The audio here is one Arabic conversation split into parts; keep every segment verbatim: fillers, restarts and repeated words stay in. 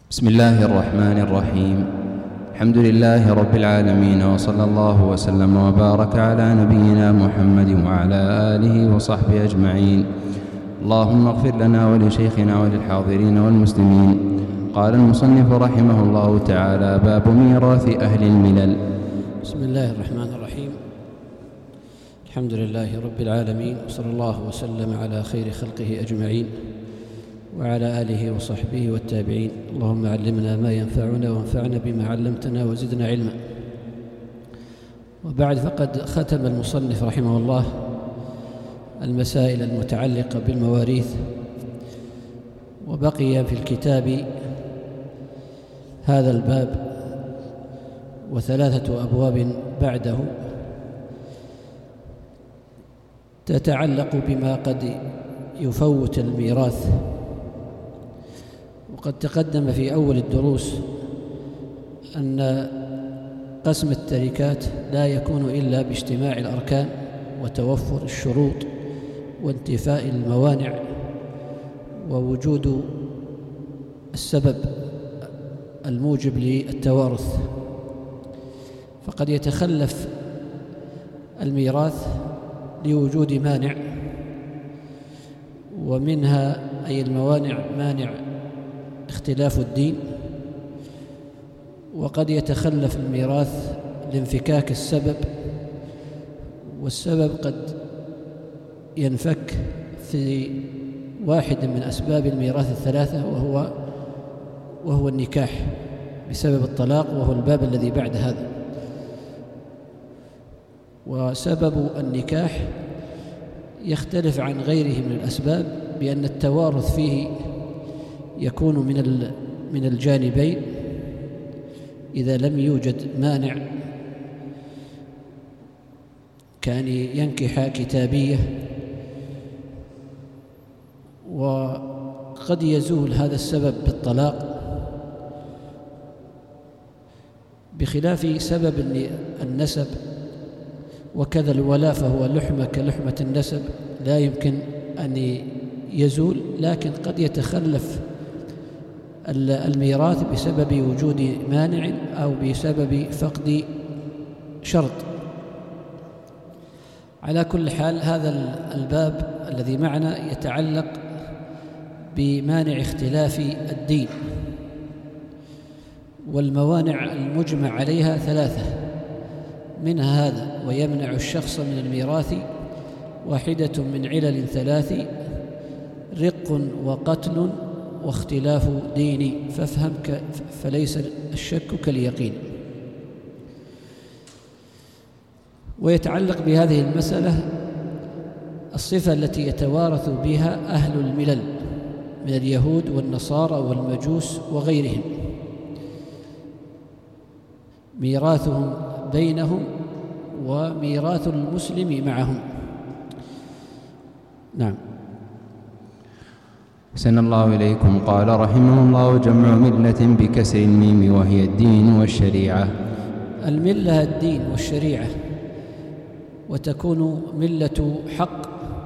بسم الله الرحمن الرحيم. الحمد لله رب العالمين، وصلى الله وسلم وبارك على نبينا محمد وعلى آله وصحبه أجمعين. اللهم اغفر لنا ولشيخنا وللحاضرين والمسلمين. قال المصنف رحمه الله تعالى: باب ميراث أهل الملل. بسم الله الرحمن الرحيم. الحمد لله رب العالمين، وصلى الله وسلم على خير خلقه أجمعين وعلى آله وصحبه والتابعين. اللهم علمنا ما ينفعنا وانفعنا بما علمتنا وزدنا علما. وبعد، فقد ختم المصنف رحمه الله المسائل المتعلقة بالمواريث، وبقي في الكتاب هذا الباب وثلاثة أبواب بعده تتعلق بما قد يفوت الميراث. وقد تقدم في أول الدروس أن قسم التركات لا يكون إلا باجتماع الأركان وتوفر الشروط وانتفاء الموانع ووجود السبب الموجب للتوارث. فقد يتخلف الميراث لوجود مانع، ومنها أي الموانع مانع اختلاف الدين، وقد يتخلف الميراث لانفكاك السبب، والسبب قد ينفك في واحد من أسباب الميراث الثلاثة، وهو وهو النكاح بسبب الطلاق، وهو الباب الذي بعد هذا. وسبب النكاح يختلف عن غيره من الأسباب بأن التوارث فيه يكون من من الجانبين إذا لم يوجد مانع، كأن ينكح كتابية. وقد يزول هذا السبب بالطلاق، بخلاف سبب النسب، وكذا الولاء فهو لحمة كلحمة النسب لا يمكن أن يزول، لكن قد يتخلف الميراث بسبب وجود مانع أو بسبب فقد شرط. على كل حال، هذا الباب الذي معنا يتعلق بمانع اختلاف الدين، والموانع المجمع عليها ثلاثة، منها هذا: ويمنع الشخص من الميراث واحدة من علل ثلاث: رق وقتل واختلاف ديني، فافهم فليس الشك كاليقين. ويتعلق بهذه المسألة الصفة التي يتوارث بها أهل الملل من اليهود والنصارى والمجوس وغيرهم، ميراثهم بينهم وميراث المسلم معهم. نعم. أحسن الله إليكم. قال رحمه الله: جمع ملة بكسر الميم، وهي الدين والشريعة. الملة الدين والشريعة، وتكون ملة حق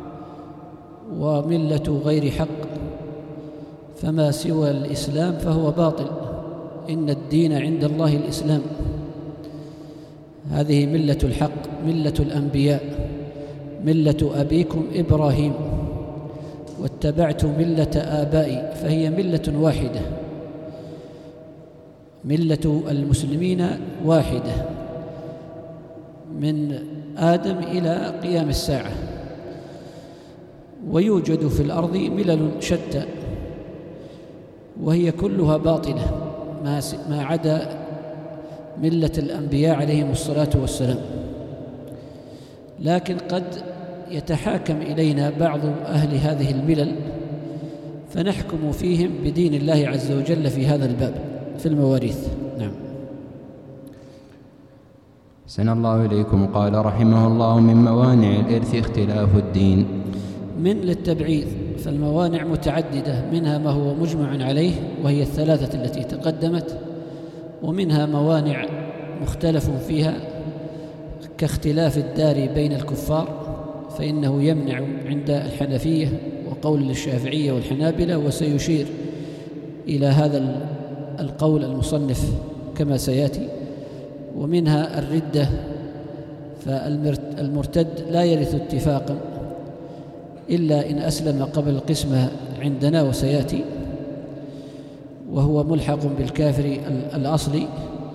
وملة غير حق، فما سوى الإسلام فهو باطل. إن الدين عند الله الإسلام. هذه ملة الحق، ملة الأنبياء، ملة أبيكم إبراهيم، واتبعت ملة آبائي، فهي ملة واحدة. ملة المسلمين واحدة من آدم إلى قيام الساعة. ويوجد في الأرض ملل شتى، وهي كلها باطلة ما عدا ملة الأنبياء عليهم الصلاة والسلام. لكن قد يتحاكم إلينا بعض أهل هذه الملل فنحكم فيهم بدين الله عز وجل في هذا الباب في المواريث. نعم. أحسن الله إليكم. قال رحمه الله: من موانع الإرث اختلاف الدين. من للتبعيض، فالموانع متعددة، منها ما هو مجمع عليه وهي الثلاثة التي تقدمت، ومنها موانع مختلف فيها كاختلاف الدار بين الكفار، فإنه يمنع عند الحنفية وقول للشافعية والحنابلة، وسيشير إلى هذا القول المصنف كما سيأتي، ومنها الردة، فالمرتد لا يرث اتفاقا إلا إن أسلم قبل القسمة عندنا وسيأتي، وهو ملحق بالكافر الأصلي.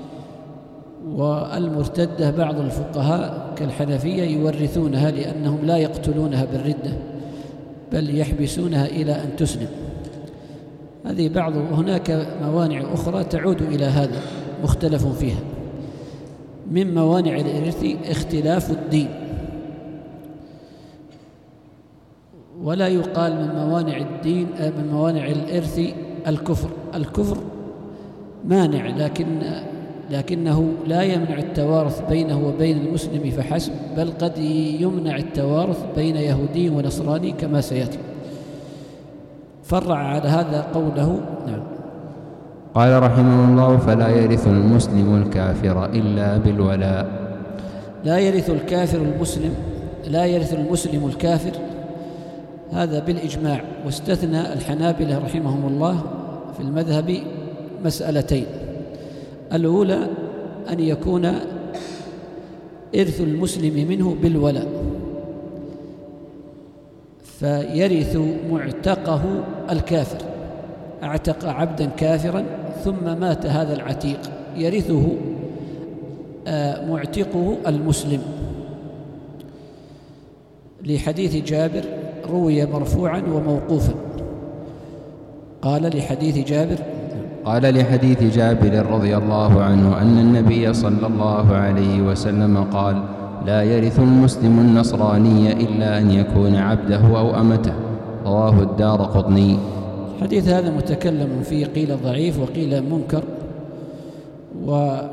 والمرتدة بعض الفقهاء كالحنفية يورثونها لأنهم لا يقتلونها بالردة بل يحبسونها إلى أن تسلم. هذه بعض، وهناك موانع أخرى تعود إلى هذا مختلف فيها. من موانع الإرث اختلاف الدين، ولا يقال من موانع الدين من موانع الإرث الكفر. الكفر مانع، لكن لكنه لا يمنع التوارث بينه وبين المسلم فحسب، بل قد يمنع التوارث بين يهودي ونصراني كما سيأتي. فرع على هذا قوله. نعم. قال رحمه الله: فلا يرث المسلم الكافر إلا بالولاء. لا يرث الكافر المسلم لا يرث المسلم الكافر، هذا بالإجماع. واستثنى الحنابلة رحمهم الله في المذهب مسألتين: الأولى أن يكون إرث المسلم منه بالولاء، فيرث معتقه الكافر. اعتق عبدا كافرا ثم مات هذا العتيق، يرثه معتقه المسلم، لحديث جابر روي مرفوعا وموقوفا. قال لحديث جابر قال لحديث جابر رضي الله عنه أن النبي صلى الله عليه وسلم قال: لا يرث المسلم النصراني إلا أن يكون عبده أو أمته. رواه الدارقطني. الحديث هذا متكلم فيه، قيل ضعيف وقيل منكر. وعلى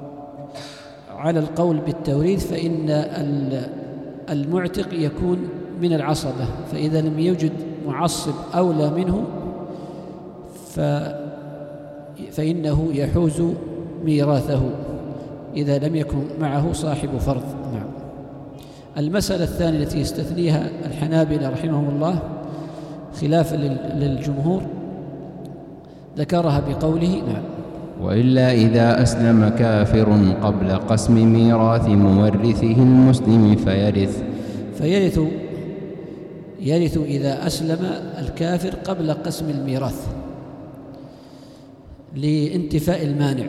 القول بالتوريث فإن المعتق يكون من العصبة، فإذا لم يوجد معصب أولى منه فإنه يحوز ميراثه إذا لم يكن معه صاحب فرض. نعم. المسألة الثانية التي يستثنيها الحنابلة رحمهم الله خلافا للجمهور ذكرها بقوله: نعم. وإلا إذا أسلم كافر قبل قسم ميراث مورثه المسلم فيرث. فيرث يرث إذا أسلم الكافر قبل قسم الميراث لانتفاء المانع.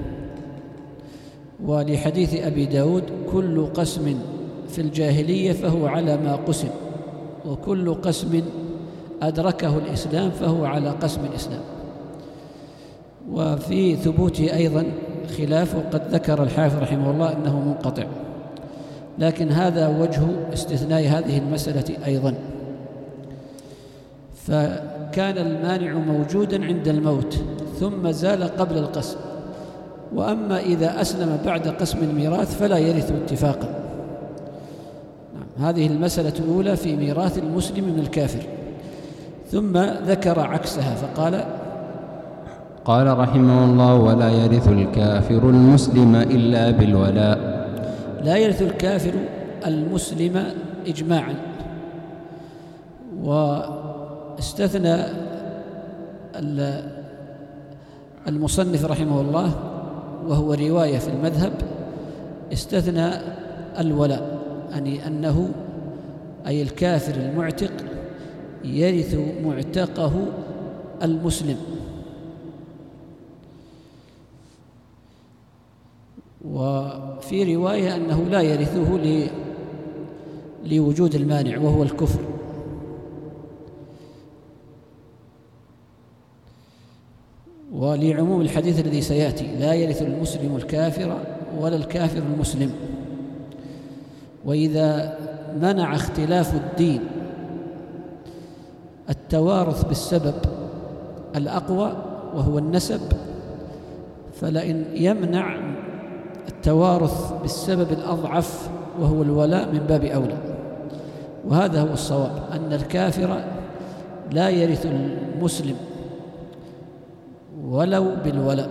ولحديث أبي داود: كل قسم في الجاهلية فهو على ما قسم، وكل قسم أدركه الإسلام فهو على قسم الإسلام. وفي ثبوته أيضا خلاف، وقد ذكر الحافظ رحمه الله أنه منقطع، لكن هذا وجه استثناء هذه المسألة أيضا. فكان المانع موجودا عند الموت ثم زال قبل القسم، وأما إذا أسلم بعد قسم الميراث فلا يرث اتفاقا. نعم. هذه المسألة الأولى في ميراث المسلم من الكافر. ثم ذكر عكسها فقال: قال رحمه الله: ولا يرث الكافر المسلم إلا بالولاء. لا يرث الكافر المسلم إجماعا. واستثنى المصنف رحمه الله، وهو رواية في المذهب، استثنى الولاء، يعني أنه أي الكافر المعتق يرث معتقه المسلم. وفي رواية أنه لا يرثه لوجود المانع وهو الكفر. ولعموم الحديث الذي سيأتي: لا يرث المسلم الكافر ولا الكافر المسلم. وإذا منع اختلاف الدين التوارث بالسبب الأقوى وهو النسب، فلئن يمنع التوارث بالسبب الأضعف وهو الولاء من باب أولى. وهذا هو الصواب، أن الكافر لا يرث المسلم ولو بالولاء،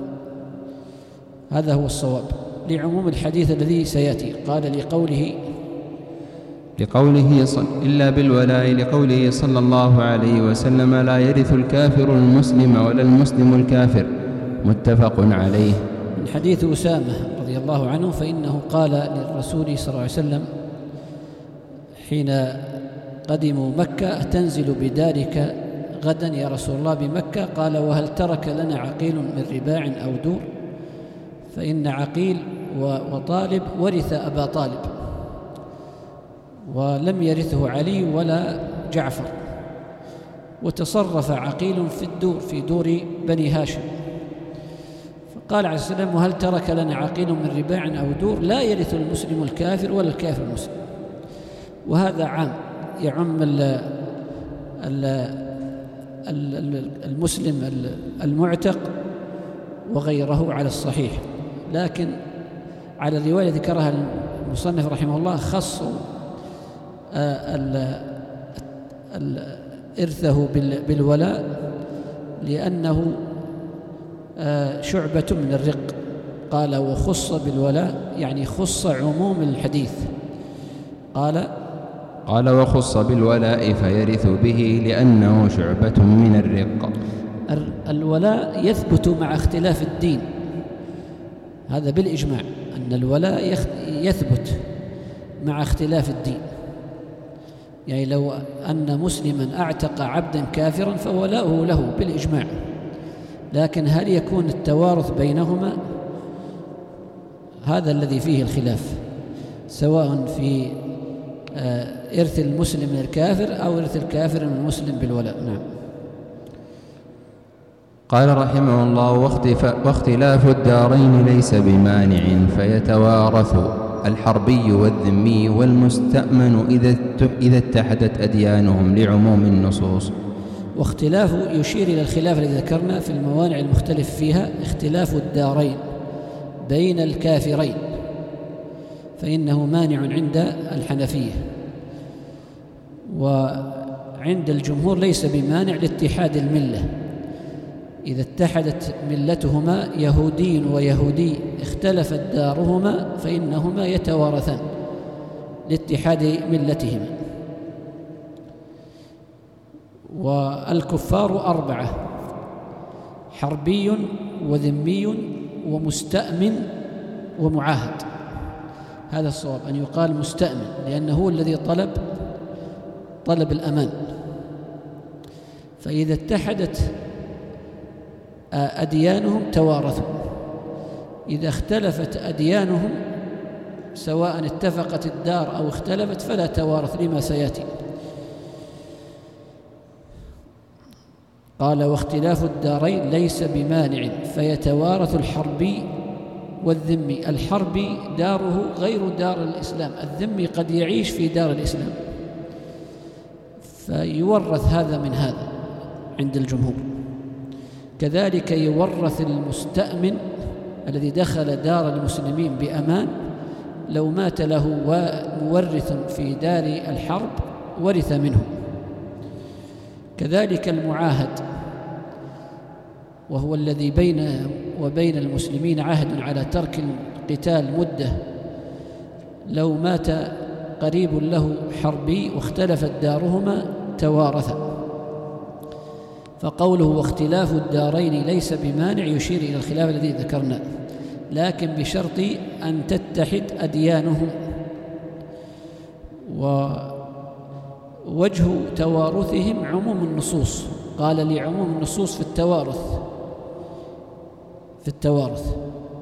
هذا هو الصواب لعموم الحديث الذي سيأتي. قال لقوله لقوله صل... إلا بالولاء، لقوله صلى الله عليه وسلم: لا يرث الكافر المسلم ولا المسلم الكافر. متفق عليه. من حديث أسامة رضي الله عنه فإنه قال للرسول صلى الله عليه وسلم حين قدموا مكة: تنزل بدارك غدا يا رسول الله بمكة؟ قال: وهل ترك لنا عقيل من رباع أو دور؟ فإن عقيل وطالب ورث أبا طالب، ولم يرثه علي ولا جعفر، وتصرف عقيل في الدور في دور بني هاشم. فقال عليه السلام: وهل ترك لنا عقيل من رباع أو دور؟ لا يرث المسلم الكافر ولا الكافر المسلم. وهذا عام يعم ال المسلم المعتق وغيره على الصحيح، لكن على الرواية ذكرها المصنف رحمه الله خصوا إرثه بالولاء لأنه شعبة من الرق. قال: وخص بالولاء يعني خص عموم الحديث. قال قال وخص بالولاء فيرث به لأنه شعبة من الرق. الولاء يثبت مع اختلاف الدين، هذا بالإجماع أن الولاء يثبت مع اختلاف الدين. يعني لو أن مسلما أعتق عبدا كافرا فولاؤه له بالإجماع، لكن هل يكون التوارث بينهما؟ هذا الذي فيه الخلاف، سواء في إرث المسلم من الكافر أو إرث الكافر من المسلم بالولاء. نعم. قال رحمه الله: واختلاف الدارين ليس بمانع، فيتوارث الحربي والذمي والمستأمن إذا اتحدت أديانهم لعموم النصوص. واختلاف يشير إلى الخلاف الذي ذكرنا في الموانع المختلف فيها. اختلاف الدارين بين الكافرين فإنه مانع عند الحنفية، وعند الجمهور ليس بمانع لاتحاد الملة. إذا اتحدت ملتهما يهودي ويهودي اختلفت دارهما فإنهما يتوارثان لاتحاد ملتهما. والكفار أربعة: حربي وذمي ومستأمن ومعاهد. هذا الصواب أن يقال مستأمن، لأنه هو الذي طلب طلب الأمان. فإذا اتحدت أديانهم توارثوا. إذا اختلفت أديانهم سواء اتفقت الدار أو اختلفت فلا توارث لما سيأتي. قال: واختلاف الدارين ليس بمانع، فيتوارث الحربي والذمي. الحربي داره غير دار الإسلام، الذمي قد يعيش في دار الإسلام فيورث هذا من هذا عند الجمهور. كذلك يورث المستأمن الذي دخل دار المسلمين بأمان، لو مات له مورث في دار الحرب ورث منه. كذلك المعاهد، وهو الذي بين وبين المسلمين عهد على ترك القتال مدة، لو مات قريب له حربي واختلفت دارهما توارثا. فقوله واختلاف الدارين ليس بمانع يشير إلى الخلاف الذي ذكرنا، لكن بشرط أن تتحد أديانهم. ووجه توارثهم عموم النصوص، قال لعموم النصوص في التوارث في التوارث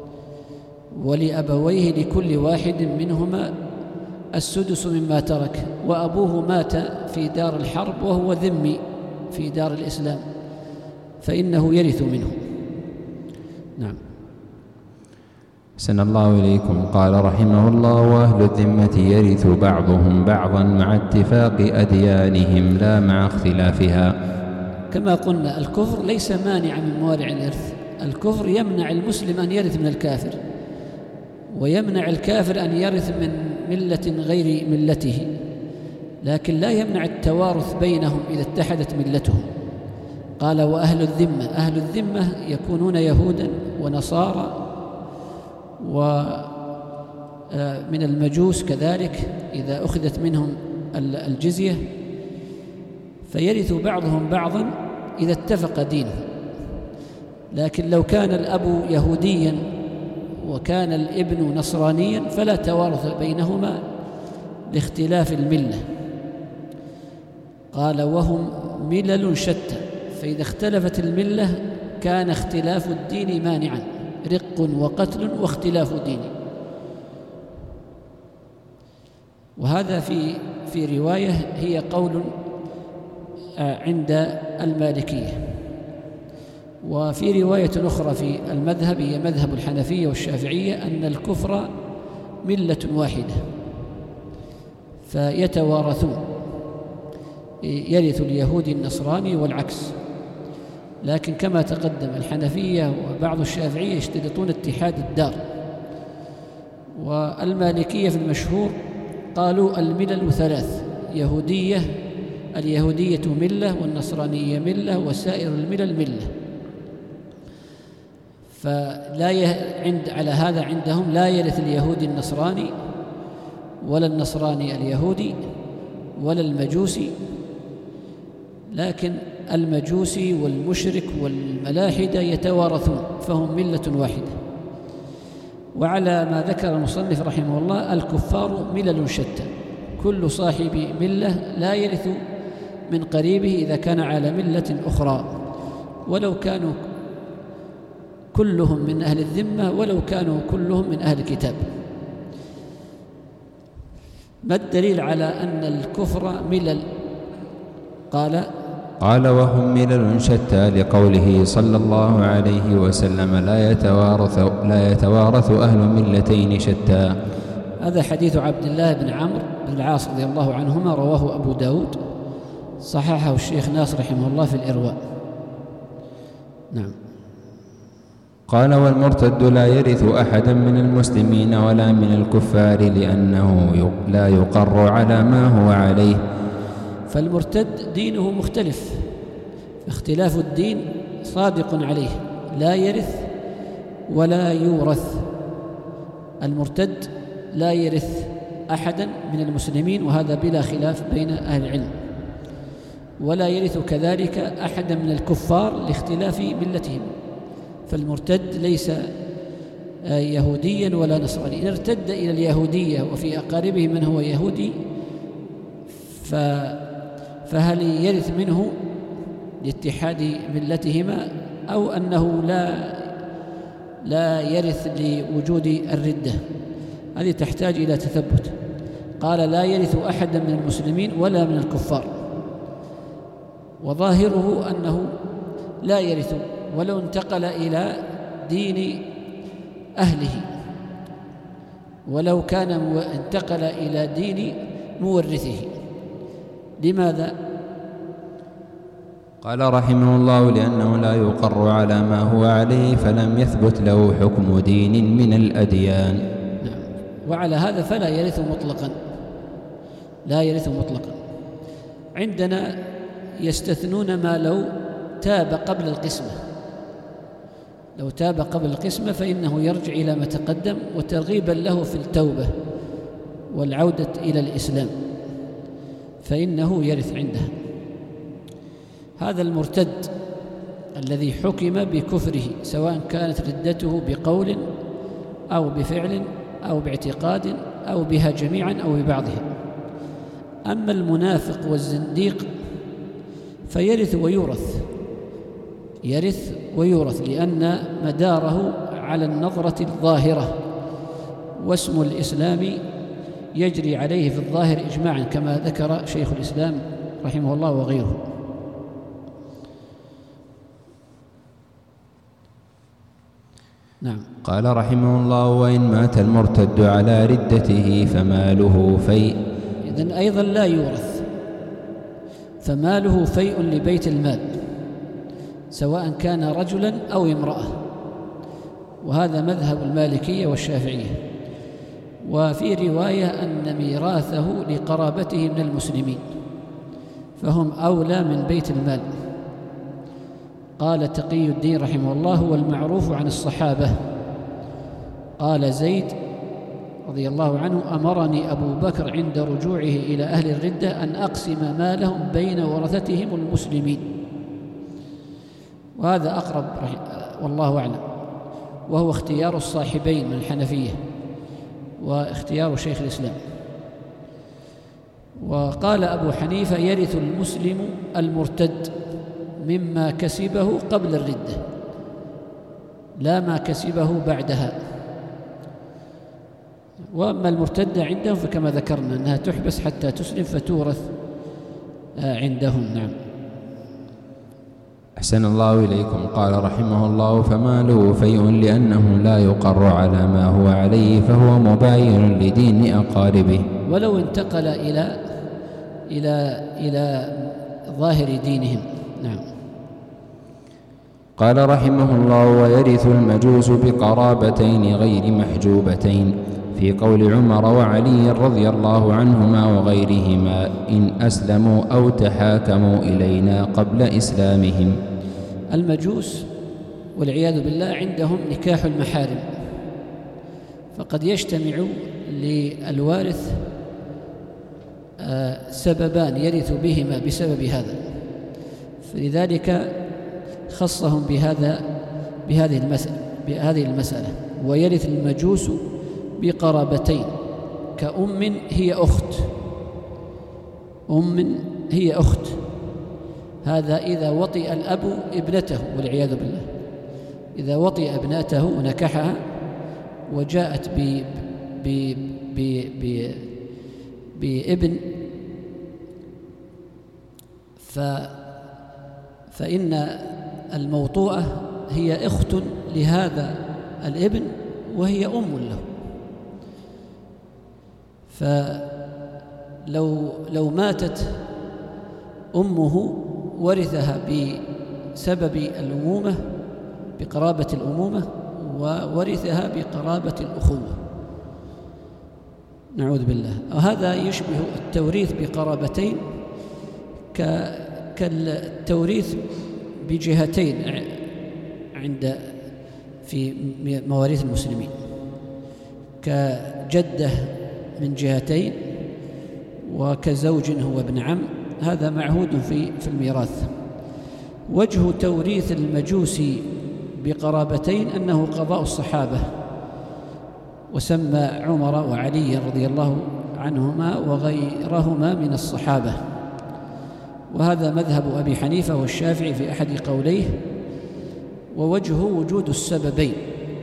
ولأبويه لكل واحد منهما السدس مما ترك، وأبوه مات في دار الحرب وهو ذمي في دار الإسلام فإنه يرث منه. نعم. أحسن الله إليكم. قال رحمه الله: وأهل الذمة يرث بعضهم بعضا مع اتفاق أديانهم لا مع اختلافها. كما قلنا الكفر ليس مانع من موانع الإرث. الكفر يمنع المسلم أن يرث من الكافر، ويمنع الكافر أن يرث من ملة غير ملته، لكن لا يمنع التوارث بينهم إذا اتحدت ملتهم. قال: وأهل الذمة، أهل الذمة يكونون يهودا ونصارى ومن المجوس كذلك إذا أخذت منهم الجزية، فيرث بعضهم بعضا إذا اتفق دينهم. لكن لو كان الأب يهوديا وكان الابن نصرانيا فلا توارث بينهما لاختلاف الملة. قال وهم ملل شتى، فإذا اختلفت الملة كان اختلاف الدين مانعا، رق وقتل واختلاف دين. وهذا في في رواية هي قول عند المالكية. وفي رواية أخرى في المذهب هي مذهب الحنفية والشافعية أن الكفر ملة واحدة فيتوارثون، يرث اليهودي النصراني والعكس. لكن كما تقدم الحنفية وبعض الشافعية يشترطون اتحاد الدار، والمالكية في المشهور قالوا الملل ثلاث: يهودية، اليهودية ملة، والنصرانية ملة، وسائر الملل ملة. فلا عند على هذا عندهم لا يرث اليهودي النصراني ولا النصراني اليهودي ولا المجوسي، لكن المجوسي والمشرك والملاحدة يتوارثون فهم ملة واحدة. وعلى ما ذكر المصنف رحمه الله الكفار ملل شتى، كل صاحب ملة لا يرث من قريبه إذا كان على ملة أخرى، ولو كانوا كلهم من أهل الذمة ولو كانوا كلهم من أهل الكتاب. ما الدليل على أن الكفر ملل؟ قال قال وهم ملل شتى لقوله صلى الله عليه وسلم لا يتوارث, لا يتوارث أهل ملتين شتى. هذا حديث عبد الله بن عمرو بن العاص رضي الله عنهما، رواه أبو داود، صححه الشيخ ناصر رحمه الله في الإرواء. نعم. قال والمرتد لا يرث أحدا من المسلمين ولا من الكفار لأنه لا يقر على ما هو عليه. فالمرتد دينه مختلف، اختلاف الدين صادق عليه، لا يرث ولا يورث. المرتد لا يرث أحدا من المسلمين، وهذا بلا خلاف بين أهل العلم، ولا يرث كذلك أحدا من الكفار لاختلاف ملتهم. فالمرتد ليس يهوديا ولا نصرانيا، إن ارتد إلى اليهودية وفي أقاربه من هو يهودي فهل يرث منه لاتحاد ملتهما، أو أنه لا لا يرث لوجود الردة؟ هذه تحتاج إلى تثبت. قال لا يرث أحدا من المسلمين ولا من الكفار، وظاهره أنه لا يرث ولو انتقل إلى دين أهله، ولو كان انتقل إلى دين مورثه. لماذا؟ قال رحمه الله لأنه لا يقر على ما هو عليه فلم يثبت له حكم دين من الأديان. نعم. وعلى هذا فلا يرث مطلقا، لا يرث مطلقا. عندنا يستثنون ما لو تاب قبل القسمة، لو تاب قبل القسمة فإنه يرجع إلى ما تقدم، وترغيبا له في التوبة والعودة إلى الإسلام فإنه يرث عندها. هذا المرتد الذي حكم بكفره سواء كانت ردته بقول أو بفعل أو باعتقاد أو بها جميعا أو ببعضها. أما المنافق والزنديق فيرث ويورث، يرث ويورث لأن مداره على النظرة الظاهرة، واسم الإسلام يجري عليه في الظاهر إجماعا كما ذكر شيخ الإسلام رحمه الله وغيره. نعم. قال رحمه الله وإن مات المرتد على ردته فماله فيء. إذن أيضا لا يورث، فماله فيء لبيت المال سواء كان رجلا أو امرأة، وهذا مذهب المالكية والشافعية. وفي رواية أن ميراثه لقرابته من المسلمين فهم أولى من بيت المال. قال تقي الدين رحمه الله والمعروف عن الصحابة، قال زيد رضي الله عنه أمرني أبو بكر عند رجوعه إلى أهل الردة أن أقسم مالهم بين ورثتهم المسلمين. وهذا أقرب والله أعلم، وهو اختيار الصاحبين من الحنفية واختيار شيخ الإسلام. وقال أبو حنيفة: يرث المسلم المرتد مما كسبه قبل الردة لا ما كسبه بعدها. وأما المرتدة عندهم فكما ذكرنا أنها تحبس حتى تسلم فتورث عندهم. نعم. أحسن الله إليكم. قال رحمه الله: فما له فيء لأنه لا يقر على ما هو عليه فهو مباين لدين أقاربه، ولو انتقل إلى إلى إلى ظاهر دينهم. نعم. قال رحمه الله: ويرث المجوس بقرابتين غير محجوبتين، في قول عمر وعلي رضي الله عنهما وغيرهما: إن أسلموا أو تحاكموا إلينا قبل إسلامهم. المجوس والعياذ بالله عندهم نكاح المحارم، فقد يجتمع للوارث سببان يرث بهما بسبب هذا، فلذلك خصهم بهذا بهذه المسألة بهذه المسألة. ويرث المجوس بقرابتين كأم هي أخت، أم هي أخت، هذا إذا وطئ الأب ابنته والعياذ بالله، إذا وطئ ابنته ونكحها وجاءت ب ب ب ب بابن ف فإن الموطوءة هي أخت لهذا الابن وهي أم له، فلو لو ماتت أمه ورثها بسبب الأمومة بقرابة الأمومة وورثها بقرابة الأخوة، نعوذ بالله. وهذا يشبه التوريث بقرابتين كالتوريث بجهتين عند في مواريث المسلمين، كجدة من جهتين وكزوج هو ابن عم، هذا معهود في في الميراث. وجه توريث المجوس بقرابتين أنه قضاء الصحابة، وسمى عمر وعلي رضي الله عنهما وغيرهما من الصحابة، وهذا مذهب أبي حنيفة والشافعي في أحد قوليه. ووجهه وجود السببين،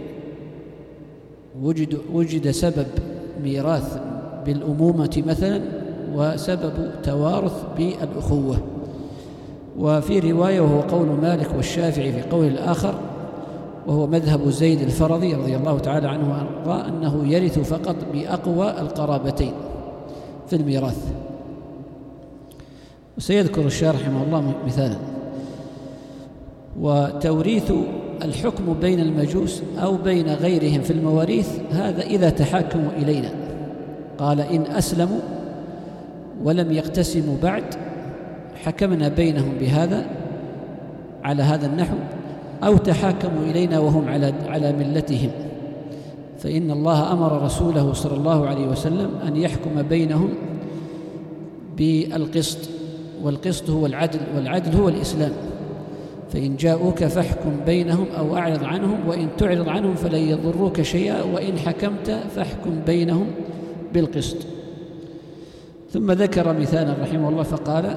وجد, وجد سبب ميراث بالأمومة مثلا وسبب توارث بالأخوة. وفي رواية وهو قول مالك والشافعي في قول الآخر وهو مذهب زيد الفرضي رضي الله تعالى عنه وأرضاه أنه يرث فقط بأقوى القرابتين في الميراث. وسيذكر الشارح رحمه الله مثالا. وتوريث الحكم بين المجوس أو بين غيرهم في المواريث هذا إذا تحاكموا إلينا، قال: إن أسلموا ولم يقتسموا بعد حكمنا بينهم بهذا على هذا النحو، أو تحاكموا إلينا وهم على على ملتهم، فإن الله أمر رسوله صلى الله عليه وسلم أن يحكم بينهم بالقسط، والقسط هو العدل، والعدل هو الإسلام. فإن جاءوك فاحكم بينهم أو أعرض عنهم، وإن تعرض عنهم فلن يضروك شيئا، وإن حكمت فاحكم بينهم بالقسط. ثم ذكر مثالا رحمه الله فقال: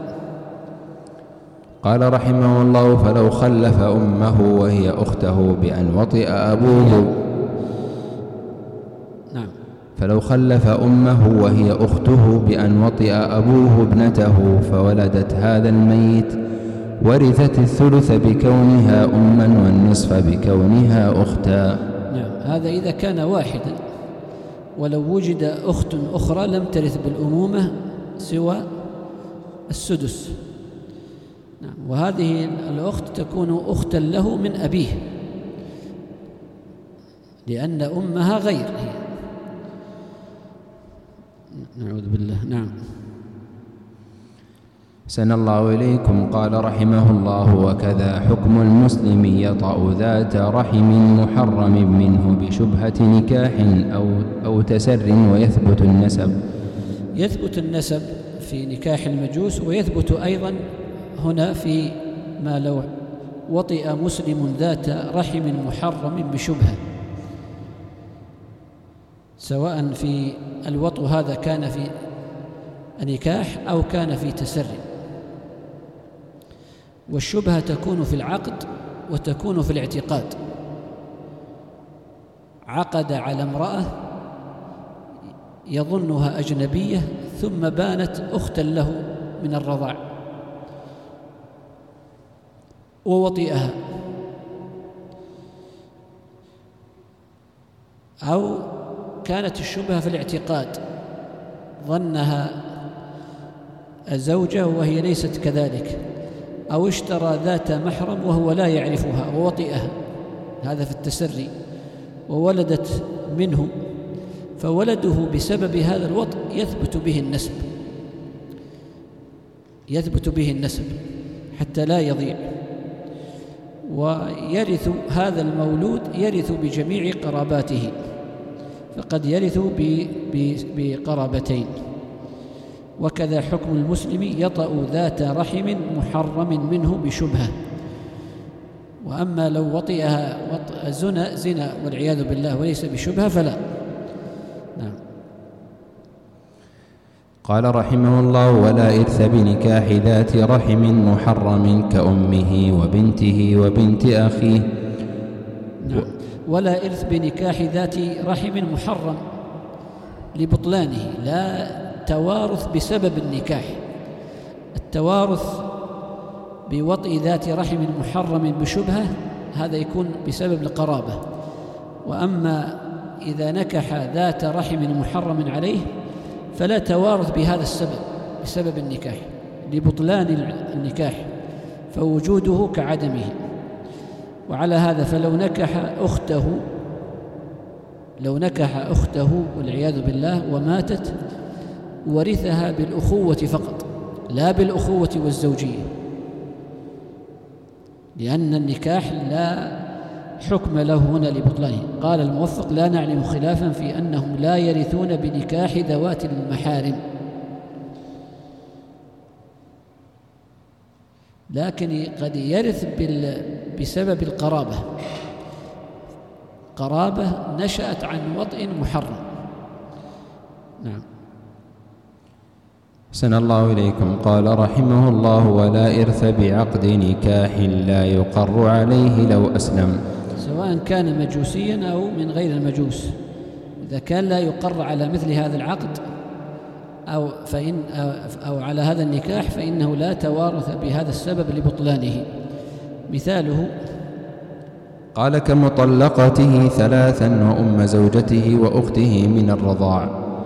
قال رحمه الله: فلو خلف أمه وهي أخته بأن وطئ أبوه نعم فلو خلف أمه وهي أخته بأن وطئ أبوه ابنته فولدت هذا الميت، ورثت الثلث بكونها أما والنصف بكونها أختا. نعم. هذا إذا كان واحدا، ولو وجد أخت أخرى لم ترث بالأمومة سوى السدس. نعم. وهذه الأخت تكون أختا له من أبيه، لأن أمها غير هي. نعوذ بالله. نعم. أحسن الله إليكم. قال رحمه الله: وكذا حكم المسلم يطأ ذات رحم محرم منه بشبهة نكاح أو أو تسر ويثبت النسب. يثبت النسب في نكاح المجوس، ويثبت أيضا هنا في ما لو وطئ مسلم ذات رحم محرم بشبهة، سواء في الوطء هذا كان في النكاح أو كان في تسري. والشبهة تكون في العقد وتكون في الاعتقاد. عقد على امرأة يظنها أجنبية ثم بانت أختا له من الرضاع ووطئها، أو كانت الشبهة في الاعتقاد، ظنها زوجة وهي ليست كذلك، أو اشترى ذات محرم وهو لا يعرفها ووطئها، هذا في التسري، وولدت منه، فولده بسبب هذا الوطء يثبت به النسب يثبت به النسب حتى لا يضيع، ويرث هذا المولود يرث بجميع قراباته، فقد يرث بقرابتين. وكذا حكم المسلم يطأ ذات رحم محرم منه بشبهة. وأما لو وطئها وطأ زنا زنا والعياذ بالله وليس بشبهة فلا. نعم. قال رحمه الله: ولا إرث بنكاح ذات رحم محرم كأمه وبنته وبنت أخيه. نعم. ولا إرث بنكاح ذات رحم محرم لبطلانه، لا توارث بسبب النكاح. التوارث بوطئ ذات رحم محرم بشبهة هذا يكون بسبب القرابة. وأما إذا نكح ذات رحم محرم عليه فلا توارث بهذا السبب، بسبب النكاح، لبطلان النكاح، فوجوده كعدمه. وعلى هذا فلو نكح أخته لو نكح أخته والعياذ بالله وماتت ورثها بالأخوة فقط لا بالأخوة والزوجية، لأن النكاح لا حكم له هنا لبطلانه. قال الموفق: لا نعلم خلافا في أنهم لا يرثون بنكاح ذوات المحارم، لكن قد يرث بسبب القرابة، قرابة نشأت عن وطئ محرم. نعم. أحسن الله إليكم. قال رحمه الله: ولا إرث بعقد نكاح لا يقر عليه لو أسلم، سواء كان مجوسيا أو من غير المجوس. إذا كان لا يقر على مثل هذا العقد أو, فإن أو على هذا النكاح فإنه لا توارث بهذا السبب لبطلانه. مثاله: قال: كمطلقته ثلاثا وأم زوجته وأخته من الرضاع.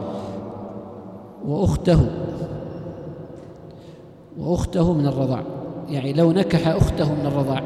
وأخته وأخته من الرضاع، يعني لو نكح أخته من الرضاع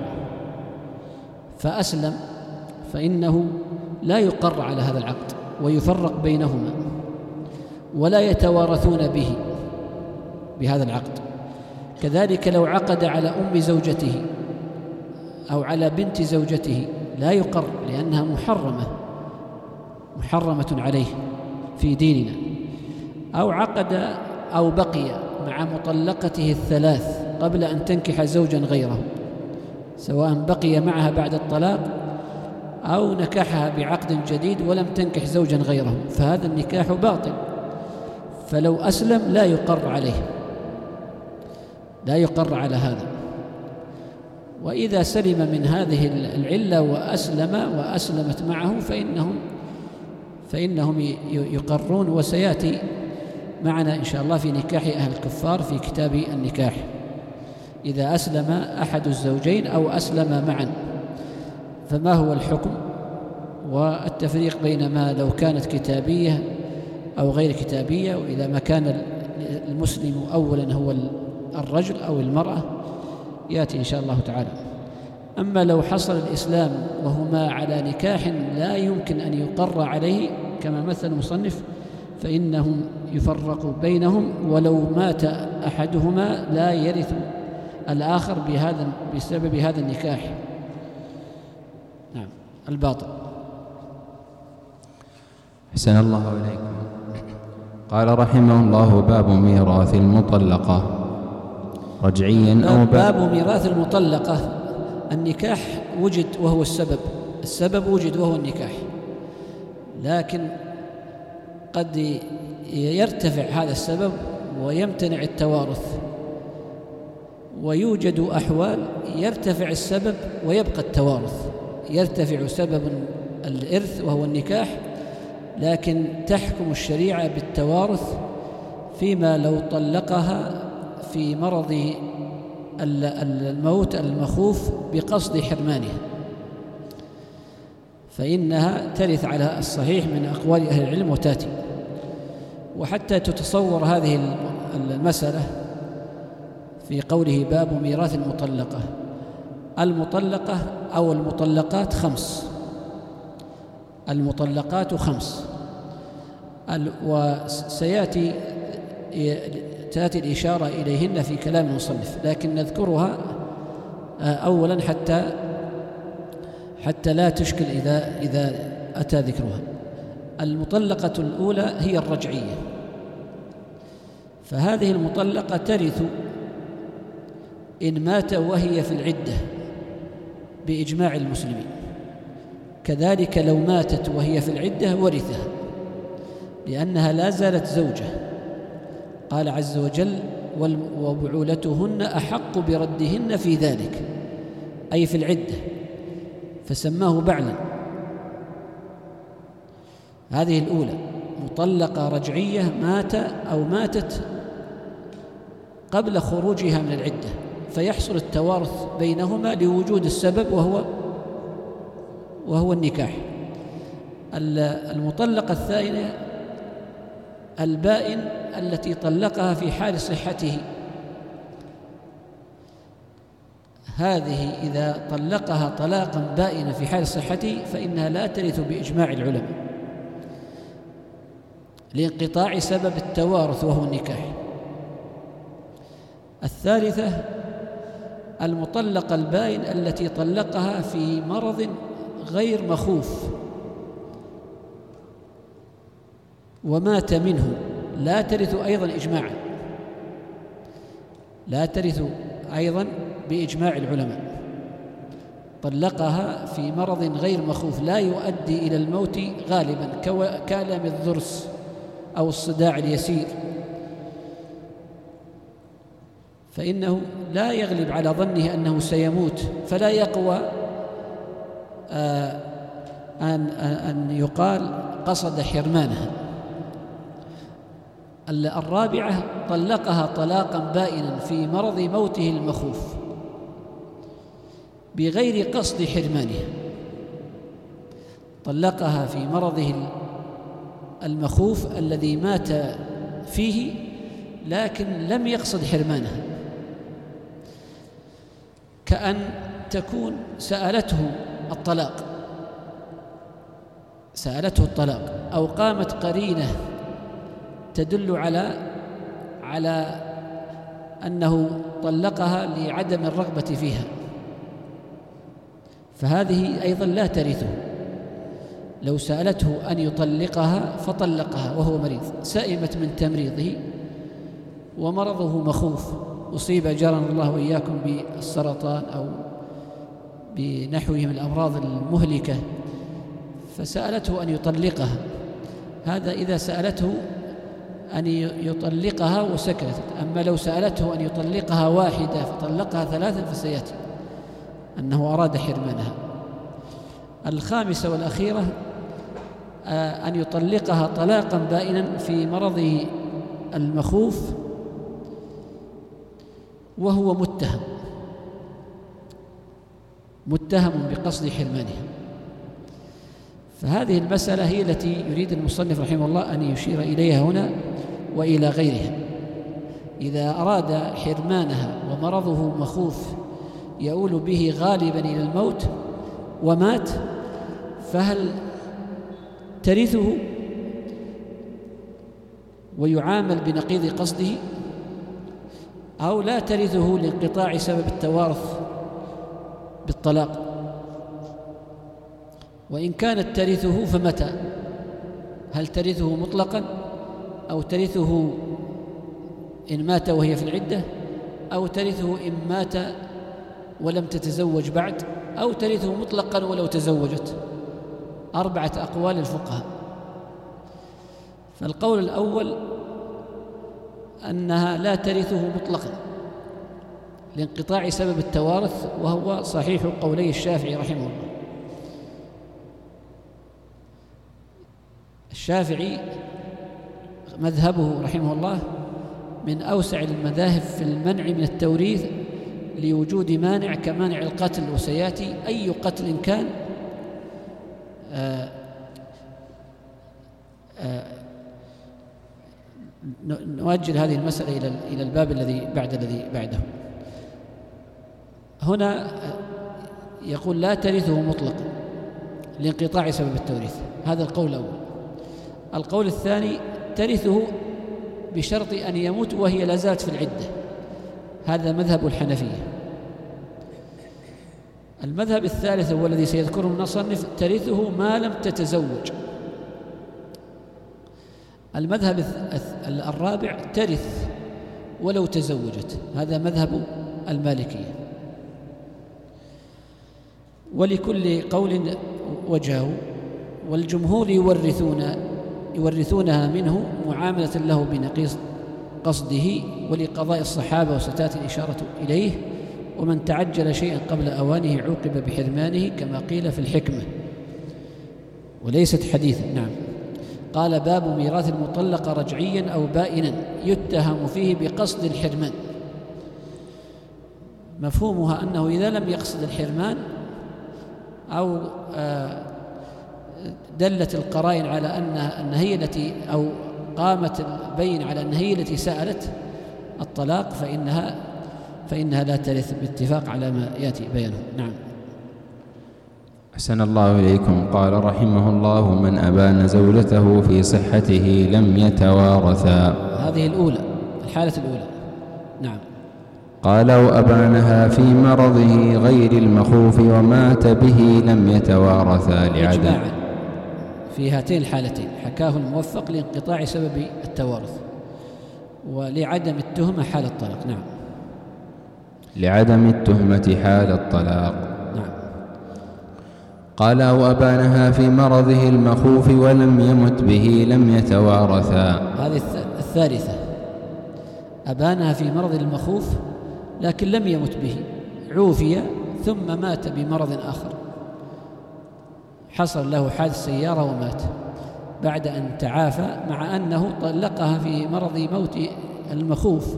فأسلم فإنه لا يقر على هذا العقد ويفرق بينهما، ولا يتوارثون به بهذا العقد. كذلك لو عقد على أم زوجته أو على بنت زوجته لا يقر، لأنها محرمة محرمة عليه في ديننا. أو عقد أو بقي مع مطلقته الثلاث قبل أن تنكح زوجا غيره، سواء بقي معها بعد الطلاق أو نكحها بعقد جديد ولم تنكح زوجا غيره، فهذا النكاح باطل. فلو أسلم لا يقر عليه، لا يقر على هذا. وإذا سلم من هذه العلة وأسلم وأسلمت معه فإنهم فإنهم يقرون. وسيأتي معنا إن شاء الله في نكاح أهل الكفار في كتاب النكاح، إذا أسلم أحد الزوجين أو أسلم معا فما هو الحكم، والتفريق بين ما لو كانت كتابية أو غير كتابية، وإذا ما كان المسلم أولا هو الرجل أو المرأة يأتي إن شاء الله تعالى. أما لو حصل الإسلام وهما على نكاح لا يمكن أن يقر عليه كما مثل المصنف فإنهم يفرق بينهم، ولو مات أحدهما لا يرث الآخر بهذا بسبب هذا النكاح. نعم. الباطل. أحسن الله إليكم. قال رحمه الله: باب ميراث المطلقة رجعيا أو باب ميراث المطلقة النكاح وجد وهو السبب، السبب وجد وهو النكاح، لكن قد يرتفع هذا السبب ويمتنع التوارث، ويوجد أحوال يرتفع السبب ويبقى التوارث. يرتفع سبب الإرث وهو النكاح، لكن تحكم الشريعة بالتوارث فيما لو طلقها في مرض الموت المخوف بقصد حرمانها، فإنها ترث على الصحيح من أقوال أهل العلم وتاتي. وحتى تتصور هذه المسألة في قوله باب ميراث المطلقة، المطلقة أو المطلقات خمس، المطلقات خمس، وسيأتي تأتي الإشارة إليهن في كلام المصنف، لكن نذكرها أولا حتى حتى لا تشكل إذا إذا أتى ذكرها. المطلقة الأولى هي الرجعية، فهذه المطلقة ترث إن مات وهي في العدة بإجماع المسلمين، كذلك لو ماتت وهي في العدة ورثها، لأنها لا زالت زوجة. قال عز وجل وبعولتهن أحق بردهن في ذلك، أي في العدة، فسماه بعلا. هذه الأولى مطلقة رجعية مات أو ماتت قبل خروجها من العدة، فيحصل التوارث بينهما لوجود السبب وهو وهو النكاح. المطلقة الثانية البائن التي طلقها في حال صحته، هذه إذا طلقها طلاقا بائنا في حال صحته فإنها لا ترث بإجماع العلماء لانقطاع سبب التوارث وهو النكاح. الثالثة المطلقة البائن التي طلقها في مرض غير مخوف ومات منه، لا ترث أيضا إجماعا، لا ترث أيضا بإجماع العلماء. طلقها في مرض غير مخوف لا يؤدي إلى الموت غالبا كألم الضرس أو الصداع اليسير، فإنه لا يغلب على ظنه أنه سيموت، فلا يقوى أن أن يقال قصد حرمانها. الرابعة طلقها طلاقا بائنا في مرض موته المخوف بغير قصد حرمانها، طلقها في مرضه المخوف الذي مات فيه لكن لم يقصد حرمانها، كأن تكون سألته الطلاق سألته الطلاق أو قامت قرينة تدل على على أنه طلقها لعدم الرغبة فيها، فهذه أيضا لا ترثه. لو سألته أن يطلقها فطلقها وهو مريض، سئمت من تمريضه ومرضه مخوف، أصيب جرنا الله وإياكم بالسرطان أو بنحوه من الأمراض المهلكة، فسألته أن يطلقها. هذا إذا سألته أن يطلقها وسكتت، أما لو سألته أن يطلقها واحدة فطلقها ثلاثا فسيأتي أنه أراد حرمانها. الخامسة والأخيرة أن يطلقها طلاقا بائنا في مرضه المخوف وهو متهم متهم بقصد حرمانها. فهذه المسألة هي التي يريد المصنف رحمه الله أن يشير إليها هنا وإلى غيرها. إذا أراد حرمانها ومرضه مخوف يؤول به غالبا إلى الموت ومات، فهل ترثه ويعامل بنقيض قصده أو لا ترثه لانقطاع سبب التوارث بالطلاق؟ وإن كانت ترثه فمتى؟ هل ترثه مطلقا أو ترثه إن مات وهي في العدة أو ترثه إن مات ولم تتزوج بعد، أو ترثه مطلقا ولو تزوجت. أربعة أقوال الفقهاء. فالقول الأول أنها لا ترثه مطلقا لانقطاع سبب التوارث، وهو صحيح قولي الشافعي رحمه الله. الشافعي مذهبه رحمه الله من أوسع المذاهب في المنع من التوريث لوجود مانع كمانع القتل، وسيأتي أي قتل كان آآ آآ نؤجل هذه المسألة إلى إلى الباب الذي بعد الذي بعده. هنا يقول لا ترثه مطلقا لانقطاع سبب التوريث، هذا القول الأول. القول الثاني ترثه بشرط أن يموت وهي لا زالت في العدة، هذا مذهب الحنفية. المذهب الثالث هو الذي سيذكره المصنف، ترثه ما لم تتزوج. المذهب الرابع ترث ولو تزوجت، هذا مذهب المالكية. ولكل قول وجهه، والجمهور يورثون يورثونها منه معاملة له بنقيض قصده ولقضاء الصحابة، وستأتي الإشارة إليه. ومن تعجل شيئا قبل أوانه عوقب بحرمانه، كما قيل في الحكمة، وليست حديثا. نعم. قال باب ميراث المطلقة رجعيا أو بائنا يتهم فيه بقصد الحرمان. مفهومها أنه إذا لم يقصد الحرمان أو دلت القرائن على أنها أن هي التي أو قامت البين على أن هي التي سألت الطلاق، فإنها فإنها لا ترث باتفاق على ما يأتي بيانه. نعم. أحسن الله إليكم. قال رحمه الله: من أبان زوجته في صحته لم يتوارثا. هذه الأولى، الحالة الأولى. نعم. قال: وأبانها في مرضه غير المخوف ومات به لم يتوارثا لعدم. إجماعا في هاتين الحالتين حكاه الموفق لانقطاع سبب التوارث ولعدم التهمة حال الطلاق. نعم. لعدم التهمة حال الطلاق. نعم. قال: وأبانها في مرضه المخوف ولم يمت به لم يتوارثا. هذه الثالثة، أبانها في مرض المخوف لكن لم يمت به، عوفي ثم مات بمرض آخر، حصل له حادث سيارة ومات بعد أن تعافى، مع أنه طلقها في مرض موت المخوف،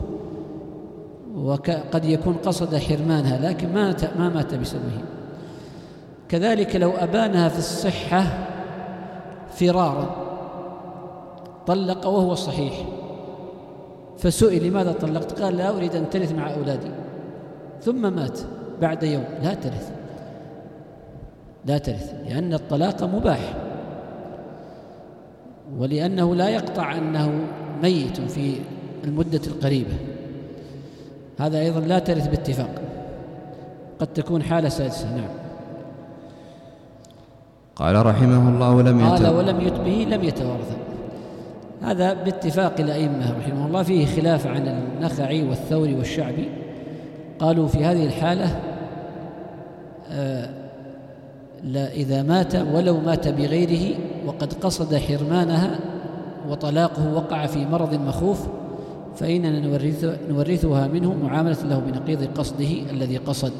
وقد يكون قصد حرمانها لكن مات ما مات بسببه. كذلك لو أبانها في الصحة فرارا، طلق وهو صحيح، فسئل لماذا طلقت؟ قال: لا أريد أن ترث مع أولادي، ثم مات بعد يوم، لا ترث لا ترث لأن الطلاق مباح، ولأنه لا يقطع أنه ميت في المدة القريبة، هذا أيضا لا ترث باتفاق، قد تكون حالة سادسة. نعم. قال رحمه الله: ولم قال ولم يت به لم يتوارث، هذا باتفاق الأئمة رحمه الله، فيه خلاف عن النخعي والثوري والشعبي. قالوا في هذه الحالة آه لا، إذا مات ولو مات بغيره وقد قصد حرمانها وطلاقه وقع في مرض مخوف، فإننا نورث نورثها منه معاملة له بنقيض قصده الذي قصد.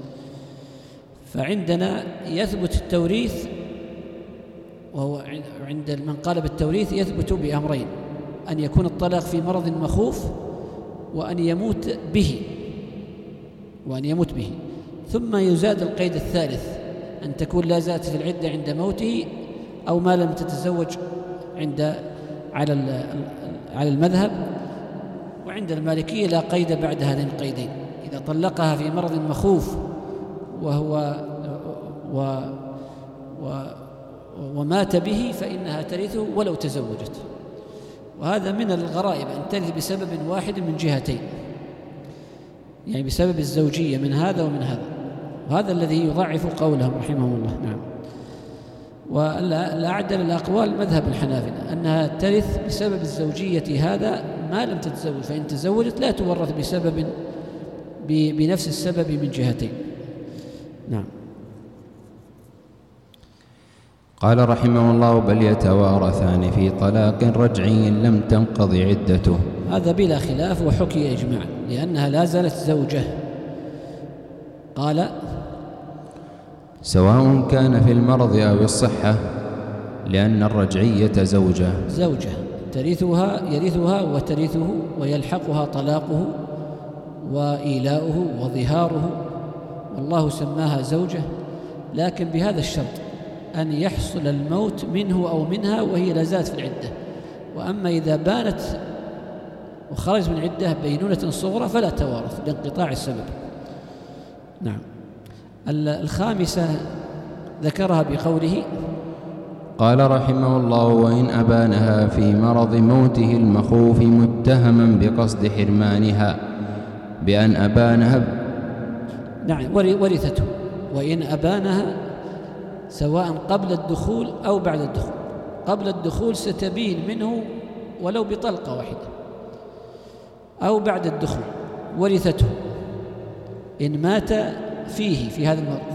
فعندنا يثبت التوريث، وهو عند من قال بالتوريث يثبت بأمرين: أن يكون الطلاق في مرض مخوف، وأن يموت به وأن يموت به ثم يزاد القيد الثالث، أن تكون لا زالت في العدة عند موته، أو ما لم تتزوج عند على على المذهب. وعند المالكية لا قيد بعد هذين القيدين، إذا طلقها في مرض مخوف وهو و و ومات به فإنها ترثه ولو تزوجت. وهذا من الغرائب أن ترث بسبب واحد من جهتين، يعني بسبب الزوجية من هذا ومن هذا، وهذا الذي يضعف قولهم رحمهم الله. نعم. والأعدل الأقوال مذهب الحنابلة أنها ترث بسبب الزوجية هذا ما لم تتزوج، فإن تزوجت لا تورث بسبب بنفس السبب من جهتين. نعم. قال رحمه الله: بل يتوارثان في طلاق رجعي لم تنقض عدته. هذا بلا خلاف وحكي إجماعا، لأنها لا زالت زوجة. قال: سواء كان في المرض أو الصحة، لأن الرجعية زوجة زوجة ترثها يرثها وترثه ويلحقها طلاقه وإيلاؤه وظهاره، والله سماها زوجة، لكن بهذا الشرط أن يحصل الموت منه أو منها وهي لا زالت في العدة. وأما إذا بانت وخرجت من عدة بينونة صغرى فلا توارث لانقطاع السبب. نعم. الخامسة ذكرها بقوله: قال رحمه الله: وإن أبانها في مرض موته المخوف متهما بقصد حرمانها بأن أبانها. نعم، ورثته. وإن أبانها سواء قبل الدخول أو بعد الدخول. قبل الدخول ستبين منه ولو بطلقة واحدة، أو بعد الدخول ورثته إن مات فيه في هذا المرض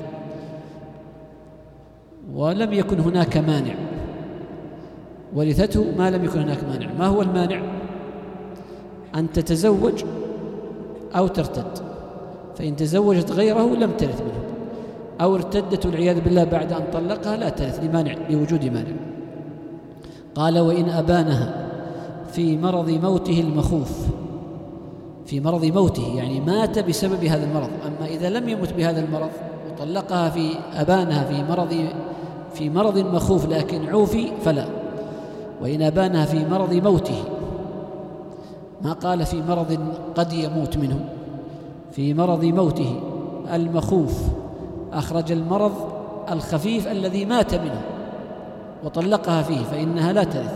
ولم يكن هناك مانع. ورثته ما لم يكن هناك مانع. ما هو المانع؟ أن تتزوج أو ترتد، فإن تزوجت غيره لم ترث منه، أو ارتدت والعياذ بالله بعد أن طلقها لا ترث لمانع لوجود مانع. قال: وإن أبانها في مرض موته المخوف، في مرض موته يعني مات بسبب هذا المرض. أما إذا لم يمت بهذا المرض وطلقها في أبانها في مرض في مرض مخوف لكن عوفي فلا. وإن أبانها في مرض موته، ما قال في مرض قد يموت منه، في مرض موته المخوف، أخرج المرض الخفيف الذي مات منه وطلقها فيه فإنها لا ترث.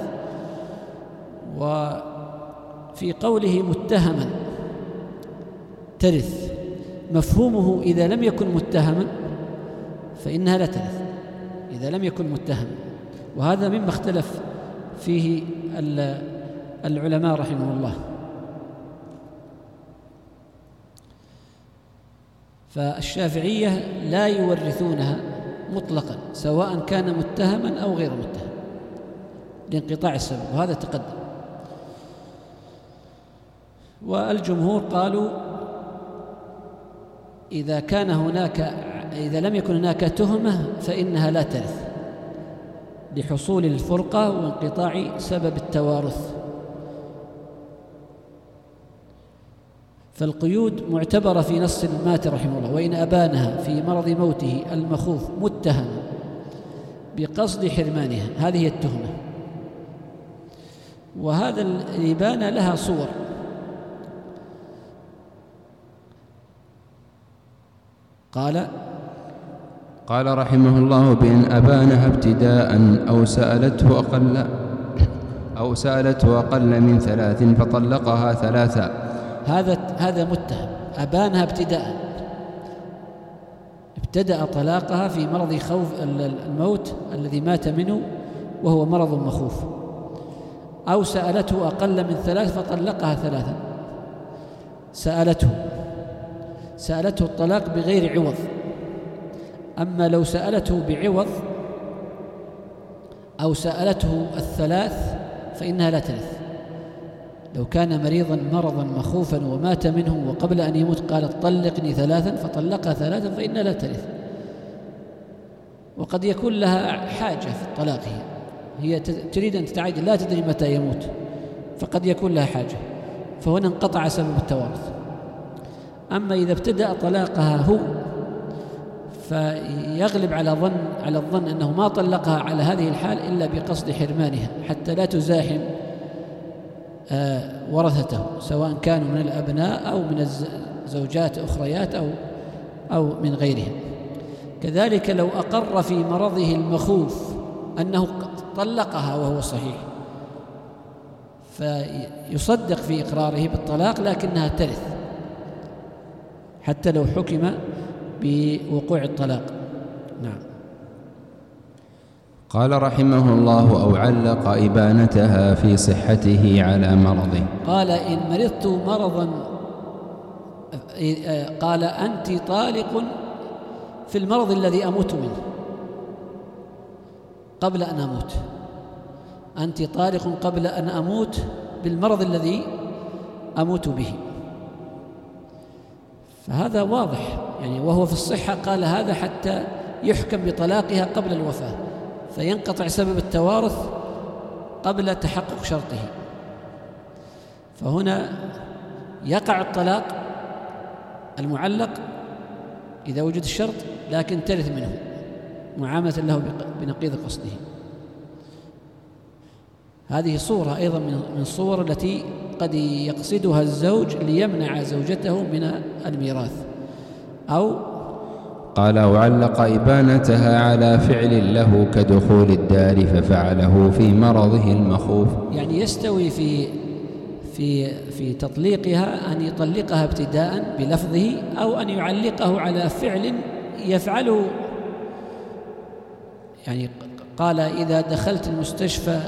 وفي قوله متهما ترث، مفهومه إذا لم يكن متهما فإنها لا ترث، إذا لم يكن متهما. وهذا مما اختلف فيه العلماء رحمه الله. فالشافعية لا يورثونها مطلقا سواء كان متهما أو غير متهم لانقطاع السبب، وهذا تقدم. والجمهور قالوا إذا كان هناك إذا لم يكن هناك تهمة فإنها لا ترث لحصول الفرقة وانقطاع سبب التوارث. فالقيود معتبرة في نص المات رحمه الله: وإن أبانها في مرض موته المخوف متهم بقصد حرمانها، هذه هي التهمة. وهذا الإبانة لها صور. قال قال رحمه الله: بإن أبانها ابتداء أو سألته أقل أو سألته أقل من ثلاث فطلقها ثلاثا. هذا هذا متهم. أبانها ابتداء، ابتدأ طلاقها في مرض خوف الموت الذي مات منه وهو مرض مخوف، أو سألته أقل من ثلاث فطلقها ثلاثا. سألته سألته الطلاق بغير عوض. أما لو سألته بعوض أو سألته الثلاث فإنها لا ترث. لو كان مريضا مرضا مخوفا ومات منه وقبل أن يموت قالت طلقني ثلاثا فطلقها ثلاثا فإنها لا ترث. وقد يكون لها حاجة في الطلاق، هي تريد أن تتعجل لا تدري متى يموت، فقد يكون لها حاجة، فهنا انقطع سبب التوارث. أما إذا ابتدأ طلاقها هو فيغلب على ظن على الظن أنه ما طلقها على هذه الحال إلا بقصد حرمانها حتى لا تزاحم آه ورثته، سواء كانوا من الأبناء أو من الزوجات أخريات أو أو من غيرهم. كذلك لو أقر في مرضه المخوف أنه طلقها وهو صحيح فيصدق في إقراره بالطلاق لكنها ترث حتى لو حكم بوقوع الطلاق. نعم. قال رحمه الله: أو علق إبانتها في صحته على مرضه. قال: إن مرضت مرضا قال أنت طالق في المرض الذي أموت منه قبل أن أموت، أنت طالق قبل أن أموت بالمرض الذي أموت به. فهذا واضح يعني، وهو في الصحة قال هذا حتى يحكم بطلاقها قبل الوفاة، فينقطع سبب التوارث قبل تحقق شرطه. فهنا يقع الطلاق المعلق إذا وجد الشرط، لكن ترث منه معاملة له بنقيض قصده. هذه صورة أيضا من الصور التي قد يقصدها الزوج ليمنع زوجته من الميراث. أو قال وعلق إبانتها على فعل له كدخول الدار ففعله في مرضه المخوف، يعني يستوي في في في تطليقها أن يطلقها ابتداء بلفظه، أو أن يعلقه على فعل يفعله. يعني قال إذا دخلت المستشفى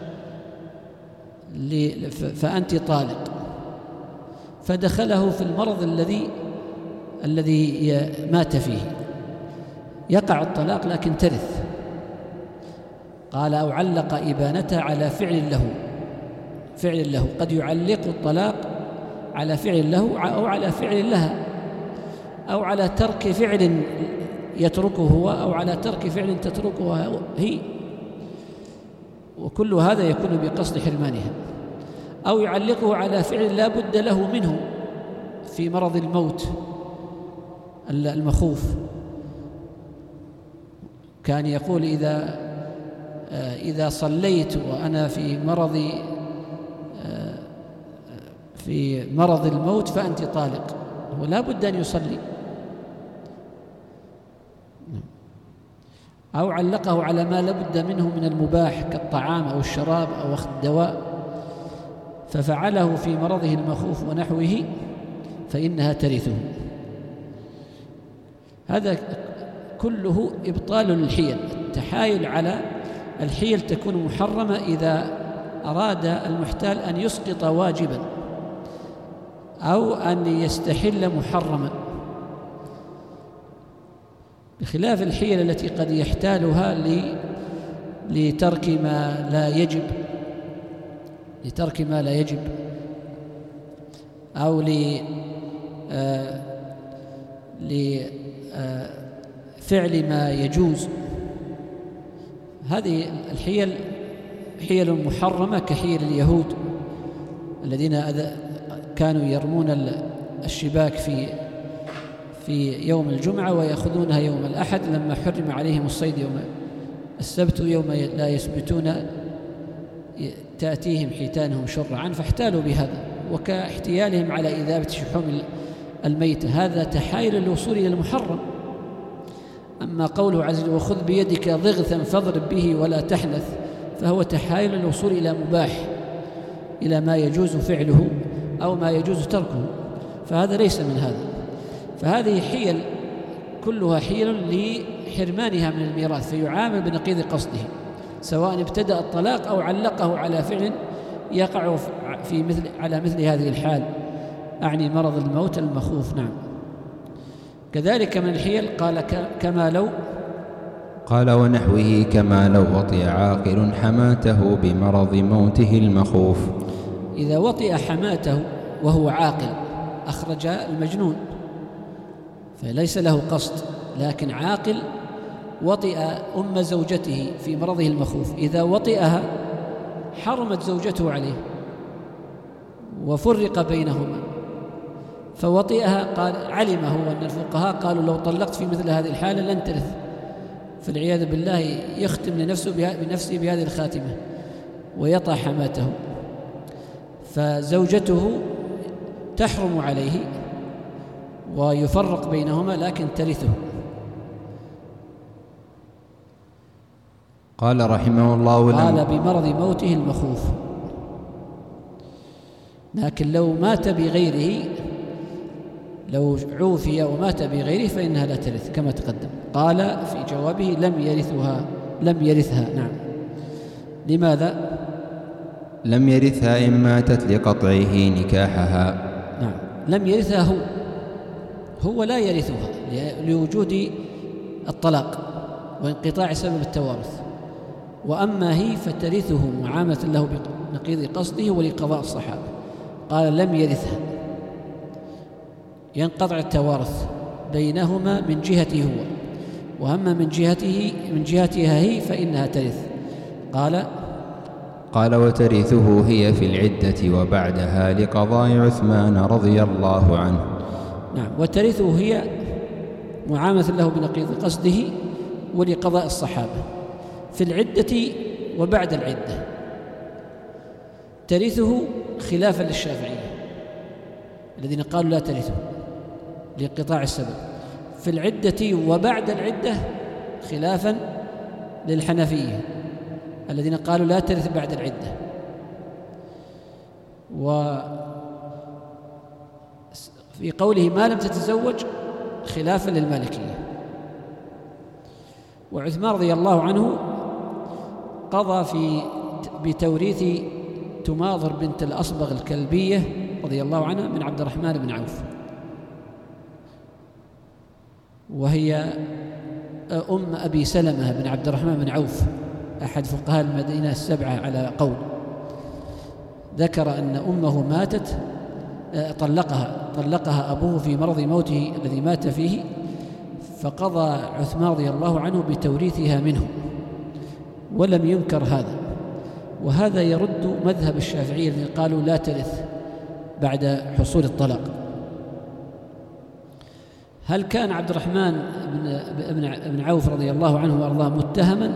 فأنت طالق، فدخله في المرض الذي الذي مات فيه، يقع الطلاق لكن ترث. قال أو علق إبانتها على فعل له، فعل له قد يعلق الطلاق على فعل له أو على فعل لها، أو على ترك فعل يتركه هو، أو على ترك فعل تتركه هي، وكل هذا يكون بقصد حرمانها. أو يعلقه على فعل لا بد له منه في مرض الموت المخوف، كان يقول إذا إذا صليت وأنا في مرض في مرض الموت فأنت طالق، ولا بد أن يصلي. أو علقه على ما لابد منه من المباح كالطعام أو الشراب أو أخذ الدواء، ففعله في مرضه المخوف ونحوه فإنها ترثه. هذا كله إبطال للحيل. التحايل على الحيل تكون محرمة إذا أراد المحتال أن يسقط واجبا أو أن يستحل محرما، بخلاف الحيل التي قد يحتالها لترك ما لا يجب لترك ما لا يجب أو لفعل ما يجوز. هذه الحيل حيل محرمة كحيل اليهود الذين كانوا يرمون الشباك في في يوم الجمعة ويأخذونها يوم الأحد، لما حرم عليهم الصيد يوم السبت يوم لا يسبتون تأتيهم حيتانهم شرعا، فاحتالوا بهذا، وكاحتيالهم على إذابة شحوم الميتة. هذا تحايل الوصول إلى المحرم. أما قوله عز وجل وخذ بيدك ضغثا فاضرب به ولا تحنث، فهو تحايل الوصول إلى مباح، إلى ما يجوز فعله أو ما يجوز تركه، فهذا ليس من هذا. فهذه حيل كلها حيل لحرمانها من الميراث، فيعامل بنقيض قصده، سواء ابتدأ الطلاق أو علقه على فعل يقع في مثل على مثل هذه الحال، أعني مرض الموت المخوف. نعم. كذلك من الحيل قال كما لو قال ونحوه كما لو وطئ عاقل حماته بمرض موته المخوف. إذا وطئ حماته وهو عاقل أخرج المجنون، فليس له قصد، لكن عاقل وطئ أم زوجته في مرضه المخوف، إذا وطئها حرمت زوجته عليه وفرق بينهما، فوطئها قال علم هو أن الفقهاء قالوا لو طلقت في مثل هذه الحالة لن ترث، فالعياذ بالله يختم لنفسه بنفسه بهذه الخاتمة ويطأ حماته، فزوجته تحرم عليه ويفرق بينهما لكن ترثه. قال رحمه الله قال بمرض موته المخوف، لكن لو مات بغيره، لو عوفي ومات بغيره فإنها لا ترث كما تقدم. قال في جوابه لم يرثها لم يرثها نعم. لماذا؟ لم يرثها إن ماتت لقطعه نكاحها. نعم، لم يرثها هو هو لا يرثها لوجود الطلاق وانقطاع سبب التوارث، وأما هي فترثه معاملة له بنقيض قصده ولقضاء الصحابة. قال لم يرثها، ينقطع التوارث بينهما من جهته هو، وأما من جهته من جهتها هي فإنها ترث. قال قال وترثه هي في العدة وبعدها لقضاء عثمان رضي الله عنه. نعم، وترثه هي معاملة له بنقيض قصده ولقضاء الصحابة في العدة وبعد العدة. ترثه خلافا للشافعية الذين قالوا لا ترثه لانقطاع السبب، في العدة وبعد العدة خلافا للحنفية الذين قالوا لا ترث بعد العدة. وفي قوله ما لم تتزوج خلافا للمالكية. وعثمان رضي الله عنه قضى في بتوريث تماضر بنت الأصبغ الكلبية رضي الله عنها من عبد الرحمن بن عوف، وهي أم أبي سلمة بن عبد الرحمن بن عوف أحد فقهاء المدينة السبعة على قول. ذكر أن أمه ماتت طلقها طلقها أبوه في مرض موته الذي مات فيه، فقضى عثمان رضي الله عنه بتوريثها منه ولم ينكر هذا. وهذا يرد مذهب الشافعية الذين قالوا لا ترث بعد حصول الطلاق. هل كان عبد الرحمن بن بن عوف رضي الله عنه وارضاه متهما؟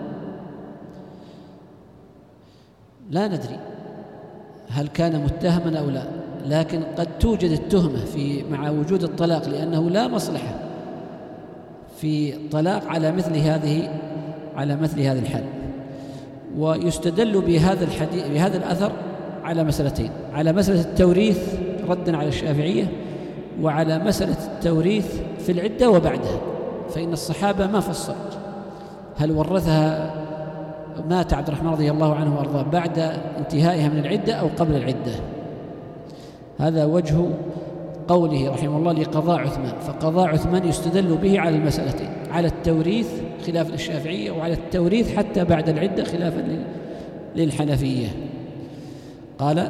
لا ندري هل كان متهما او لا، لكن قد توجد التهمة في مع وجود الطلاق، لأنه لا مصلحة في طلاق على مثل هذه على مثل هذه الحال. ويستدل بهذا الحديث بهذا الأثر على مسألتين: على مسألة التوريث ردا على الشافعية، وعلى مسألة التوريث في العدة وبعدها، فإن الصحابة ما فصلوا هل ورثها مات عبد الرحمن رضي الله عنه وارضاه بعد انتهائها من العدة أو قبل العدة. هذا وجه قوله رحمه الله لقضاء عثمان. فقضاء عثمان يستدل به على المسألتين: على التوريث خلافا للشافعية، وعلى التوريث حتى بعد العدة خلافا للحنفية. قال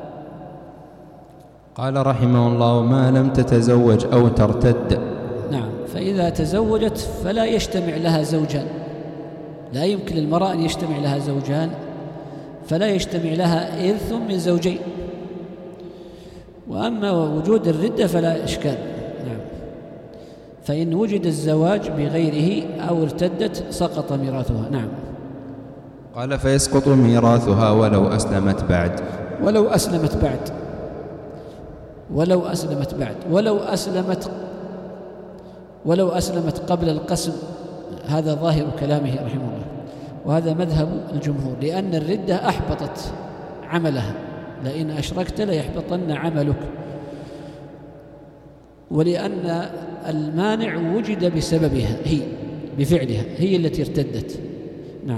قال رحمه الله: ما لم تتزوج أو ترتد. نعم، فإذا تزوجت فلا يجتمع لها زوجان، لا يمكن للمرأة أن يجتمع لها زوجان، فلا يجتمع لها إرث من زوجين. وأما وجود الردة فلا إشكال. نعم، فإن وجد الزواج بغيره أو ارتدت سقط ميراثها. نعم. قال: فيسقط ميراثها ولو أسلمت بعد. ولو أسلمت بعد ولو أسلمت بعد ولو أسلمت ولو أسلمت قبل القسم. هذا ظاهر كلامه رحمه الله، وهذا مذهب الجمهور، لأن الردة أحبطت عملها: لئن أشركت ليحبطن عملك. ولأن المانع وجد بسببها، هي بفعلها، هي التي ارتدت. نعم.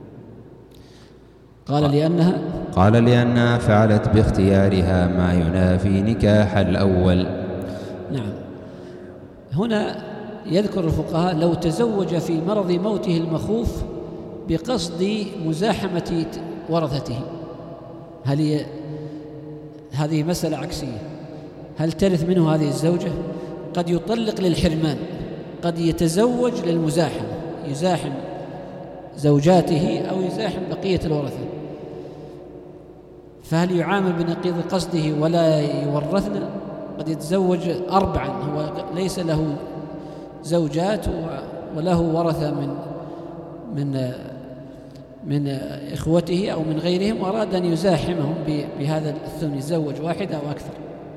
قال لأنها قال لأنها فعلت باختيارها ما ينافي نكاح الأول. نعم. هنا يذكر الفقهاء لو تزوج في مرض موته المخوف بقصد مزاحمة ورثته، هل هي هذه مسألة عكسية؟ هل ترث منه هذه الزوجة؟ قد يطلق للحرمان، قد يتزوج للمزاحمة، يزاحم زوجاته أو يزاحم بقية الورثة، فهل يعامل بنقيض قصده ولا يورثن؟ قد يتزوج أربعا، هو ليس له زوجات وله ورثة من من من إخوته أو من غيرهم، وأراد أن يزاحمهم بهذا الثمن، يتزوج واحدة أو أكثر.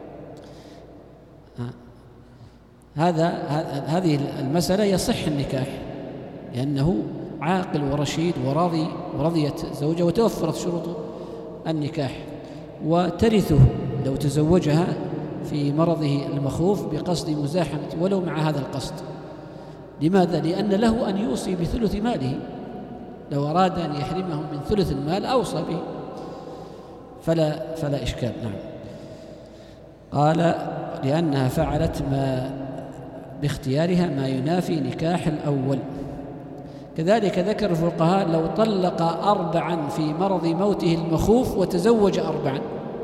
هذا هذه المسألة يصح النكاح، لأنه عاقل ورشيد وراضي ورضيت زوجه وتوفرت شروط النكاح، وترثه لو تزوجها في مرضه المخوف بقصد مزاحمة ولو مع هذا القصد. لماذا؟ لأن له أن يوصي بثلث ماله، لو أراد أن يحرمهم من ثلث المال أوصى به، فلا فلا إشكال. نعم. قال لأنها فعلت ما باختيارها ما ينافي نكاح الأول. كذلك ذكر الفقهاء لو طلق أربعا في مرض موته المخوف وتزوج أربعا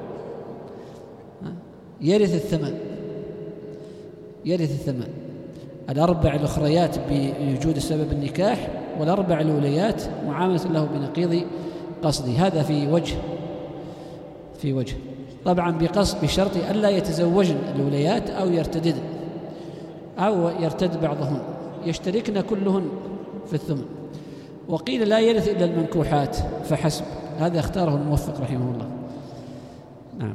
يرث الثمن، يرث الثمن الأربع الأخريات بوجود سبب النكاح، والأربع الأوليات معاملة له بنقيض قصده. هذا في وجه في وجه طبعا بقصد بشرط ألا يتزوجن الأوليات أو يرتددن أو يرتد بعضهن، يشتركن كلهن في الثمن. وقيل لا يرث إلا المنكوحات فحسب، هذا اختاره الموفق رحمه الله. نعم.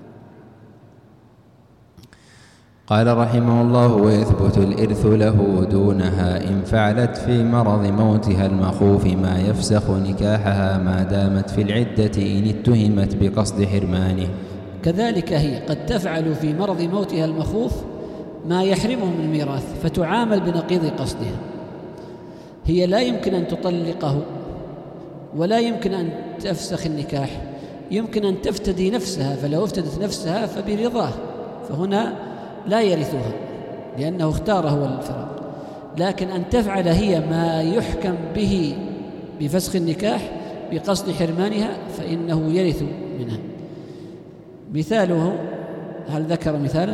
قال رحمه الله: ويثبت الإرث له دونها إن فعلت في مرض موتها المخوف ما يفسخ نكاحها ما دامت في العدة إن اتهمت بقصد حرمانه. كذلك هي قد تفعل في مرض موتها المخوف ما يحرمه من الميراث فتعامل بنقيض قصدها. هي لا يمكن أن تطلقه ولا يمكن أن تفسخ النكاح، يمكن أن تفتدي نفسها، فلو افتدت نفسها فبرضاه، فهنا لا يرثها لأنه اختار هو الفراق. لكن أن تفعل هي ما يحكم به بفسخ النكاح بقصد حرمانها فإنه يرث منها. مثاله، هل ذكر مثالا؟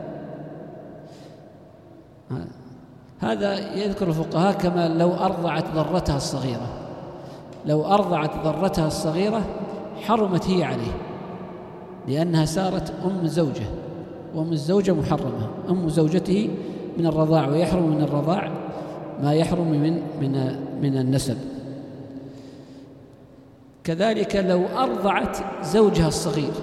هذا يذكر الفقهاء كما لو أرضعت ذرتها الصغيرة، لو أرضعت ذرتها الصغيرة حرمت هي عليه لأنها صارت أم زوجة، وأم الزوجة محرمة، أم زوجته من الرضاع، ويحرم من الرضاع ما يحرم من من من النسب. كذلك لو أرضعت زوجها الصغير،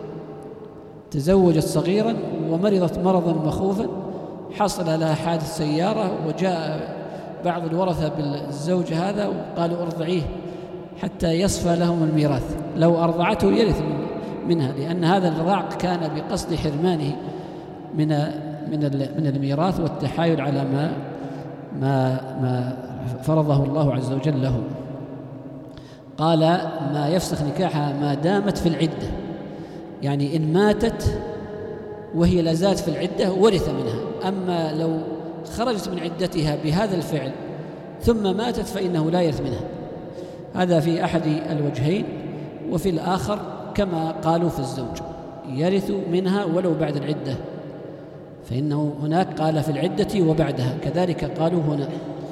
تزوجت صغيرا ومرضت مرضا مخوفا، حصل لها حادث سيارة وجاء بعض الورثة بالزوج هذا وقالوا ارضعيه حتى يصفى لهم الميراث، لو أرضعته يرث منها لأن هذا الرضاع كان بقصد حرمانه من من من الميراث والتحايل على ما ما ما فرضه الله عز وجل له. قال ما يفسخ نكاحها ما دامت في العدة، يعني إن ماتت وهي لازالت في العدة ورث منها، أما لو خرجت من عدتها بهذا الفعل ثم ماتت فإنه لا يرث منها. هذا في أحد الوجهين. وفي الآخر كما قالوا في الزوج يرث منها ولو بعد العدة، فإنه هناك قال في العدة وبعدها، كذلك قالوا هنا.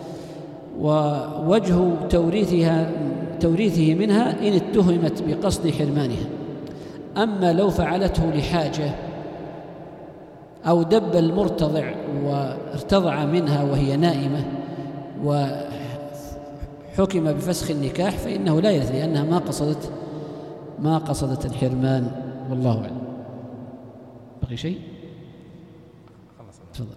ووجه توريثها توريثه منها إن اتهمت بقصد حرمانها. أما لو فعلته لحاجة أو دب المرتضع وارتضع منها وهي نائمة وحكم بفسخ النكاح فإنه لا يرث لأنها ما قصدت ما قصدت الحرمان، والله أعلم. بقي شيء؟ خلص. تفضل.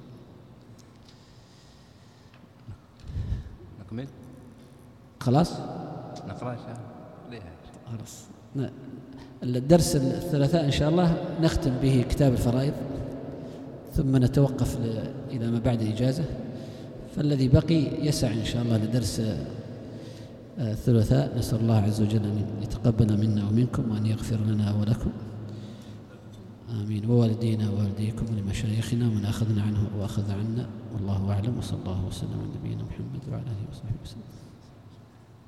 نكمل؟ خلاص؟ نقرأ إن شاء الله. خلاص. الدرس الثلاثاء إن شاء الله نختم به كتاب الفرائض، ثم نتوقف إلى ما بعد إجازة، فالذي بقي يسع إن شاء الله لدرس الثلاثاء. نسأل الله عز وجل أن يتقبل منا ومنكم وأن يغفر لنا ولكم، آمين، ووالدينا ووالديكم ولمشايخنا ومن أخذنا عنه وأخذ عنا، والله أعلم، وصلى الله وسلم على نبينا محمد وعلى آله وصحبه وسلم.